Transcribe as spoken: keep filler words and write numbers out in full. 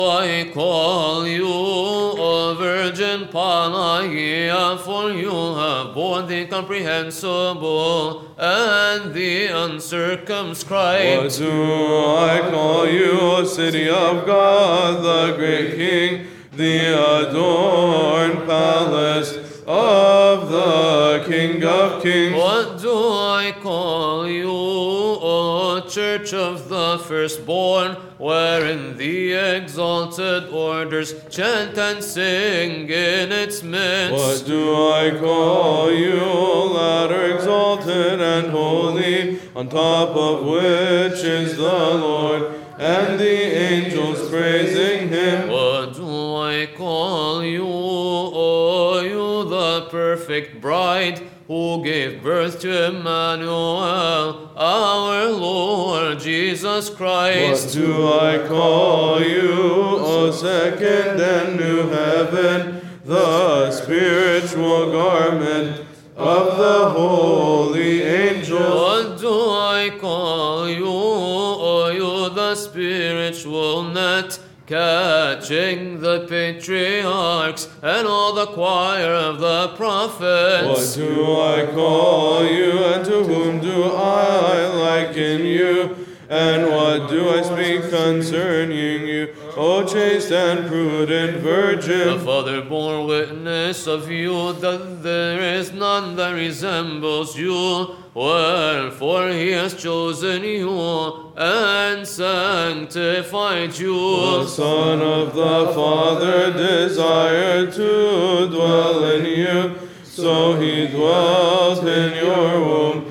I call you, O Virgin Panagia, for you have borne the incomprehensible and the uncircumscribed. What do I call you, O city of God, the great King, the adorned palace of the King of Kings? What do I call you, O church of the firstborn, wherein the exalted orders chant and sing in its midst? What do I call you, ladder exalted and holy, on top of which is the Lord, and the angels praising him? What do I call you, O you the perfect bride, who gave birth to Emmanuel, our Lord Jesus Christ? What do I call you, O second and new heaven, the spiritual garment of the holy angels? What do I call you, O you the spiritual net, catching the patriarchs and all the choir of the prophets? What do I call you, and to whom do I liken you? And what do I speak concerning you, O chaste and prudent The virgin? Father bore witness of you that there is none that resembles you, wherefore he has chosen you and sanctified The you. Son of the Father desired to dwell in you, so he dwelt in your womb.